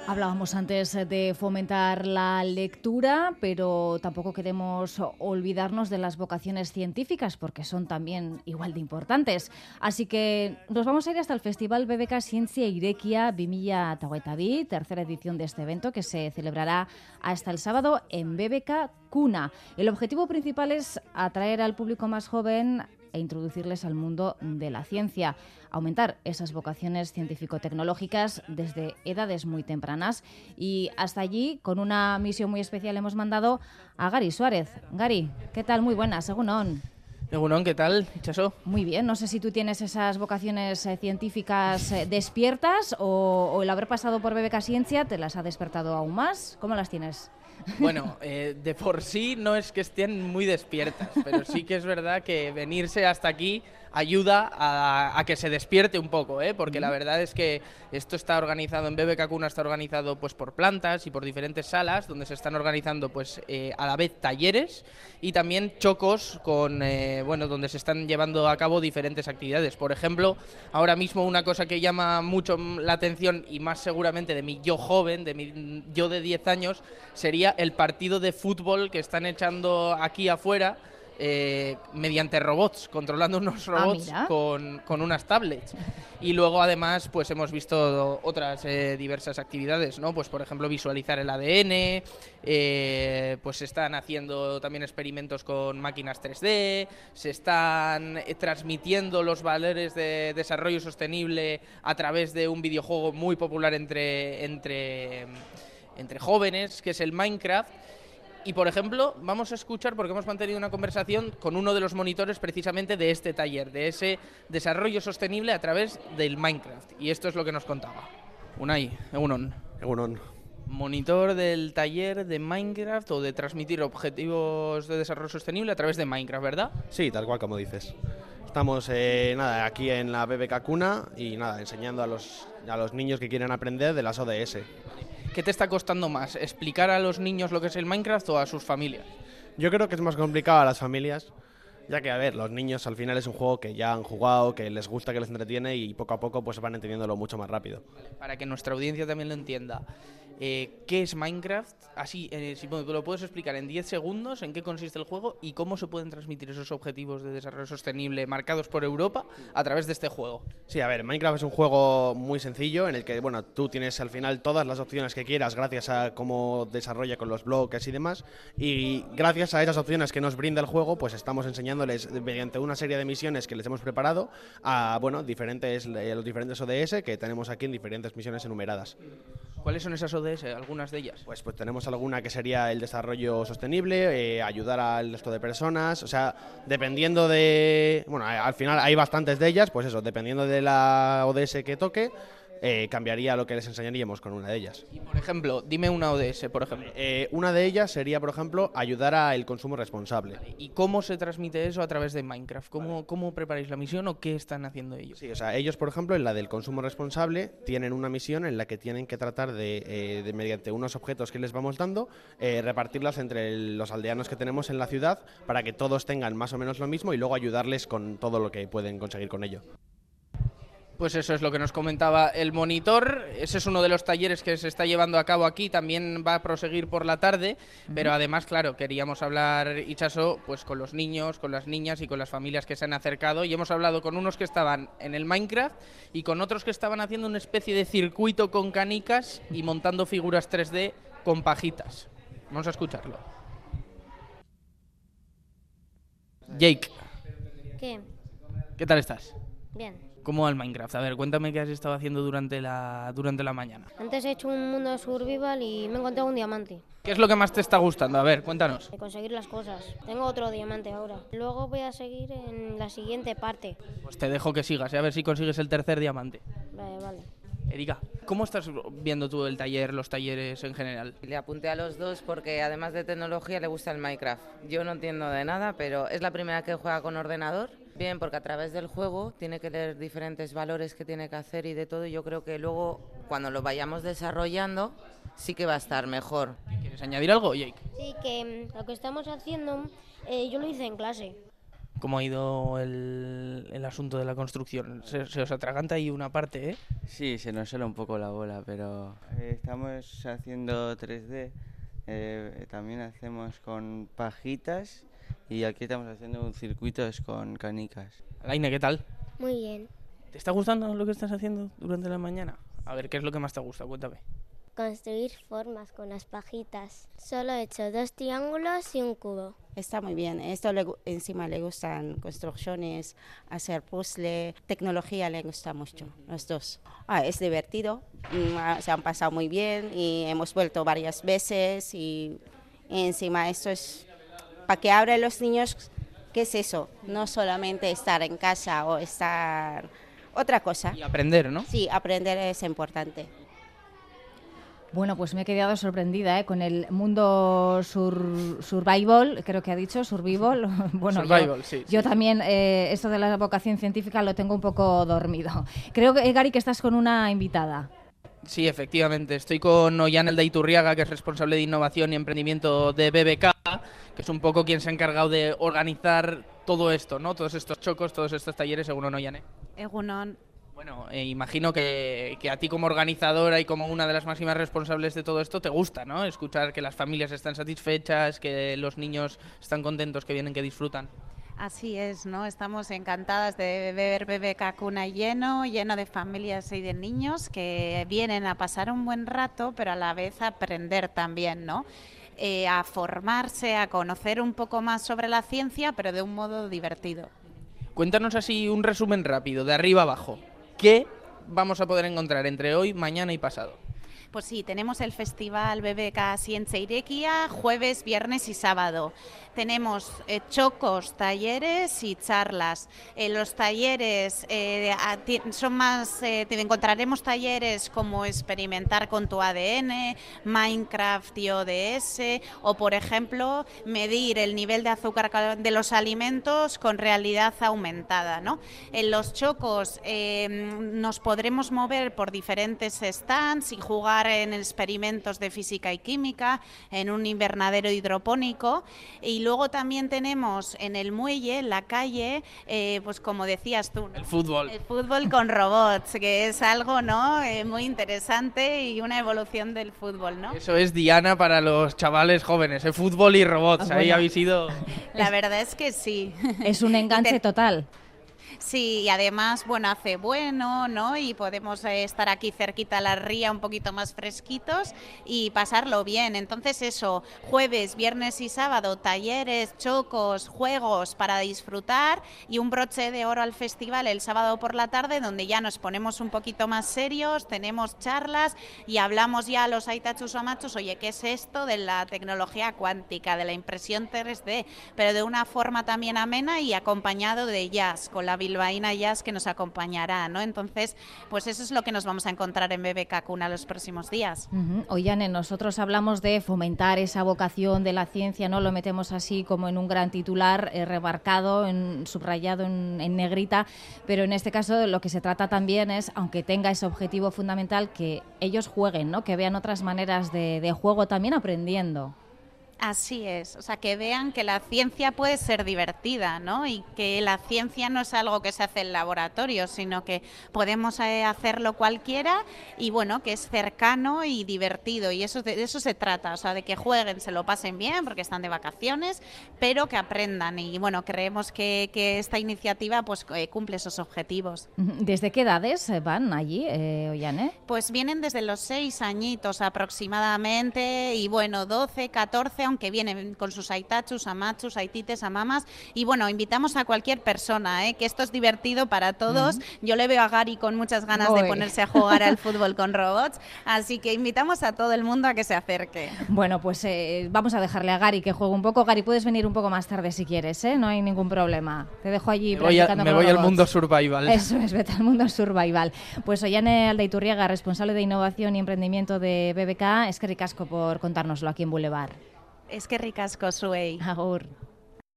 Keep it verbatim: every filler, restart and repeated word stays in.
Hablábamos antes de fomentar la lectura, pero tampoco queremos olvidarnos de las vocaciones científicas, porque son también igual de importantes. Así que nos vamos a ir hasta el Festival B B K Zientzia Irekia bi mila hogeita bi, tercera edición de este evento, que se celebrará hasta el sábado en B B K Cuna. El objetivo principal es atraer al público más joven e introducirles al mundo de la ciencia, aumentar esas vocaciones científico-tecnológicas desde edades muy tempranas. Y hasta allí, con una misión muy especial, hemos mandado a Gary Suárez. Gary, ¿qué tal? Muy buenas, egunon. Egunon, ¿qué tal, Itxaso? Muy bien, no sé si tú tienes esas vocaciones eh, científicas eh, despiertas o, o el haber pasado por B B K Zientzia te las ha despertado aún más. ¿Cómo las tienes? Bueno, eh, de por sí no es que estén muy despiertas, pero sí que es verdad que venirse hasta aquí ayuda a, a que se despierte un poco, ¿eh? Porque la verdad es que esto está organizado en B B K Cuna, está organizado pues por plantas y por diferentes salas donde se están organizando pues eh, a la vez talleres y también chocos con eh, bueno donde se están llevando a cabo diferentes actividades. Por ejemplo, ahora mismo una cosa que llama mucho la atención y más seguramente de mi yo joven, de mi yo de diez años, sería el partido de fútbol que están echando aquí afuera. Eh, mediante robots, controlando unos robots ah, con, con unas tablets. Y luego además pues hemos visto otras eh, diversas actividades, ¿no? Pues por ejemplo visualizar el A D N, eh, pues se están haciendo también experimentos con máquinas tres D, se están eh, transmitiendo los valores de desarrollo sostenible a través de un videojuego muy popular entre, entre, entre jóvenes, que es el Minecraft. Y, por ejemplo, vamos a escuchar, porque hemos mantenido una conversación con uno de los monitores precisamente de este taller, de ese desarrollo sostenible a través del Minecraft. Y esto es lo que nos contaba. Unai, egunon. Egunon. Monitor del taller de Minecraft o de transmitir objetivos de desarrollo sostenible a través de Minecraft, ¿verdad? Sí, tal cual como dices. Estamos eh, nada, aquí en la B B K Cuna y nada, enseñando a los, a los niños que quieren aprender de las O D S. ¿Qué te está costando más? ¿Explicar a los niños lo que es el Minecraft o a sus familias? Yo creo que es más complicado a las familias, ya que, a ver, los niños al final es un juego que ya han jugado, que les gusta, que les entretiene y poco a poco pues van entendiéndolo mucho más rápido. Para que nuestra audiencia también lo entienda, eh, ¿qué es Minecraft? Así, eh, si me lo puedes explicar en diez segundos, en qué consiste el juego y cómo se pueden transmitir esos objetivos de desarrollo sostenible marcados por Europa a través de este juego. Sí, a ver, Minecraft es un juego muy sencillo en el que, bueno, tú tienes al final todas las opciones que quieras gracias a cómo desarrolla con los bloques y demás, y gracias a esas opciones que nos brinda el juego, pues estamos enseñándoles mediante una serie de misiones que les hemos preparado a, bueno, diferentes, eh, los diferentes O D S que tenemos aquí en diferentes misiones enumeradas. ¿Cuáles son esas O D S, algunas de ellas? Pues, pues tenemos alguna que sería el desarrollo sostenible, eh, ayudar al resto de personas, o sea, dependiendo de... Bueno, al final hay bastantes de ellas, pues eso, dependiendo de la O D S que toque, eh, cambiaría lo que les enseñaríamos con una de ellas. Y por ejemplo, dime una O D S, por ejemplo. Eh, una de ellas sería, por ejemplo, ayudar al consumo responsable. Vale. ¿Y cómo se transmite eso a través de Minecraft? ¿Cómo, vale. ¿Cómo preparáis la misión o qué están haciendo ellos? Sí, o sea, ellos, por ejemplo, en la del consumo responsable, tienen una misión en la que tienen que tratar de, eh, de mediante unos objetos que les vamos dando, eh, repartirlas entre el, los aldeanos que tenemos en la ciudad para que todos tengan más o menos lo mismo y luego ayudarles con todo lo que pueden conseguir con ello. Pues eso es lo que nos comentaba el monitor. Ese es uno de los talleres que se está llevando a cabo aquí. También va a proseguir por la tarde. Uh-huh. Pero además, claro, queríamos hablar, Itxaso, pues con los niños, con las niñas y con las familias que se han acercado. Y hemos hablado con unos que estaban en el Minecraft y con otros que estaban haciendo una especie de circuito con canicas y montando figuras tres D con pajitas. Vamos a escucharlo. Jake. ¿Qué? ¿Qué tal estás? Bien. ¿Cómo va el Minecraft? A ver, cuéntame qué has estado haciendo durante la, durante la mañana. Antes he hecho un mundo de survival y me he encontrado un diamante. ¿Qué es lo que más te está gustando? A ver, cuéntanos. De conseguir las cosas. Tengo otro diamante ahora. Luego voy a seguir en la siguiente parte. Pues te dejo que sigas, ¿eh? A ver si consigues el tercer diamante. Vale, vale. Erika, ¿cómo estás viendo tú el taller, los talleres en general? Le apunté a los dos porque además de tecnología le gusta el Minecraft. Yo no entiendo de nada, pero es la primera que juega con ordenador. Bien, porque a través del juego tiene que leer diferentes valores que tiene que hacer y de todo. Y yo creo que luego, cuando lo vayamos desarrollando, sí que va a estar mejor. ¿Quieres añadir algo, Jake? Sí, que lo que estamos haciendo, eh, yo lo hice en clase. ¿Cómo ha ido el, el asunto de la construcción? Se, se os atraganta ahí una parte, ¿eh? Sí, se nos suela un poco la bola, pero eh, estamos haciendo tres D, eh, también hacemos con pajitas y aquí estamos haciendo circuitos con canicas. Alaine, ¿qué tal? Muy bien. ¿Te está gustando lo que estás haciendo durante la mañana? A ver, ¿qué es lo que más te gusta? Cuéntame. Construir formas con las pajitas. Solo he hecho dos triángulos y un cubo. Está muy bien. Esto le, encima le gustan construcciones, hacer puzzle, tecnología le gusta mucho, los dos. Ah, es divertido, mm, se han pasado muy bien y hemos vuelto varias veces y, y encima esto es para que abran los niños, ¿qué es eso? No solamente estar en casa o estar otra cosa. Y aprender, ¿no? Sí, aprender es importante. Bueno, pues me he quedado sorprendida ¿eh? con el mundo sur, survival, creo que ha dicho, survival. Bueno, survival, yo, sí, yo sí. también eh, esto de la vocación científica lo tengo un poco dormido. Creo, que Gary, que estás con una invitada. Sí, efectivamente. Estoy con Ollane Aldaiturriaga, que es responsable de innovación y emprendimiento de B B K, que es un poco quien se ha encargado de organizar todo esto, ¿no? Todos estos chocos, todos estos talleres, según Ollane. Egunon. Bueno, eh, imagino que, que a ti como organizadora y como una de las máximas responsables de todo esto te gusta, ¿no? Escuchar que las familias están satisfechas, que los niños están contentos, que vienen, que disfrutan. Así es, ¿no? Estamos encantadas de ver B B K Cuna lleno, lleno de familias y de niños que vienen a pasar un buen rato, pero a la vez a aprender también, ¿no? Eh, a formarse, a conocer un poco más sobre la ciencia, pero de un modo divertido. Cuéntanos así un resumen rápido, de arriba abajo. ¿Qué vamos a poder encontrar entre hoy, mañana y pasado? Pues sí, tenemos el festival B B K Zientzia Irekia jueves, viernes y sábado. Tenemos eh, chocos, talleres y charlas. En los talleres eh, a, son más, eh, te encontraremos talleres como experimentar con tu A D N, Minecraft y O D S, o por ejemplo medir el nivel de azúcar de los alimentos con realidad aumentada, ¿no? En los chocos eh, nos podremos mover por diferentes stands y jugar en experimentos de física y química, en un invernadero hidropónico, y luego también tenemos en el muelle, en la calle, eh, pues como decías tú, ¿no? El fútbol. El fútbol con robots, que es algo, ¿no? Eh, muy interesante y una evolución del fútbol, ¿no? Eso es Diana para los chavales jóvenes, el fútbol y robots, Ah, ahí bueno. habéis ido... La verdad es que sí. Es un enganche Te- total. Sí, y además, bueno, hace bueno, ¿no? Y podemos eh, estar aquí cerquita a la ría, un poquito más fresquitos y pasarlo bien. Entonces eso, jueves, viernes y sábado, talleres, chocos, juegos para disfrutar y un broche de oro al festival el sábado por la tarde, donde ya nos ponemos un poquito más serios, tenemos charlas y hablamos ya a los aitachus o amachus, oye, ¿qué es esto de la tecnología cuántica, de la impresión tres D? Pero de una forma también amena y acompañado de jazz, con la bilbaína jazz que nos acompañará, ¿no? Entonces, pues eso es lo que nos vamos a encontrar en B B K Cuna los próximos días. Uh-huh. Ollane, nosotros hablamos de fomentar esa vocación de la ciencia, ¿no? Lo metemos así como en un gran titular, eh, remarcado, en, subrayado en, en negrita, pero en este caso lo que se trata también es, aunque tenga ese objetivo fundamental, que ellos jueguen, ¿no? Que vean otras maneras de, de juego también aprendiendo. Así es, o sea, que vean que la ciencia puede ser divertida, ¿no? Y que la ciencia no es algo que se hace en laboratorio, sino que podemos eh, hacerlo cualquiera y, bueno, que es cercano y divertido. Y eso de eso se trata, o sea, de que jueguen, se lo pasen bien porque están de vacaciones, pero que aprendan. Y, bueno, creemos que, que esta iniciativa pues eh, cumple esos objetivos. ¿Desde qué edades van allí, eh, Ollane? Pues vienen desde los seis añitos aproximadamente y, bueno, doce, catorce, aunque vienen con sus aitachus, amachus, aitites, amamas, y bueno, invitamos a cualquier persona, ¿eh? Que esto es divertido para todos. Mm. Yo le veo a Gary con muchas ganas Oy. de ponerse a jugar al fútbol con robots, así que invitamos a todo el mundo a que se acerque. Bueno, pues eh, vamos a dejarle a Gary que juegue un poco. Gary, puedes venir un poco más tarde si quieres, ¿eh? No hay ningún problema. Te dejo allí me practicando voy a, Me voy al mundo survival. Eso es, vete al mundo survival. Pues Ollane Aldaiturriaga, responsable de innovación y emprendimiento de B B K, eskerrik asko por contárnoslo aquí en Boulevard. Eskerrik asko zuei. Agur.